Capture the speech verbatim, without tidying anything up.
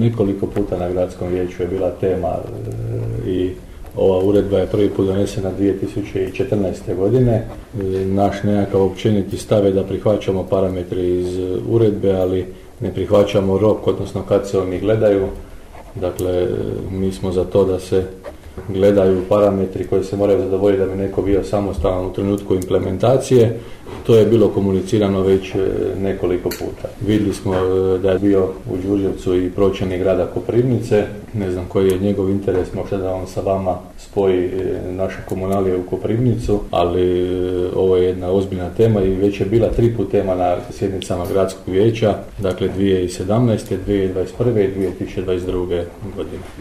nekoliko puta na gradskom vijeću je bila tema i ova uredba je prvi put donesena dvije tisuće četrnaeste. godine. Naš nekakav općeniti stav je da prihvaćamo parametre iz uredbe, ali ne prihvaćamo rok, odnosno kad se oni gledaju. Dakle, mi smo za to da se gledaju parametri koji se moraju zadovoljiti da bi neko bio samostalan u trenutku implementacije. To je bilo komunicirano već nekoliko puta. Vidjeli smo da je bio u Đurđevcu i pročelnik grada Koprivnice. Ne znam koji je njegov interes, možda da on sa vama spoji naše komunalije u Koprivnicu, ali ovo je jedna ozbiljna tema i već je bila tri put tema na sjednicama gradskog vijeća, dakle dvije tisuće sedamnaeste. dvije tisuće dvadeset prve. i dvije tisuće dvadeset druge. godine.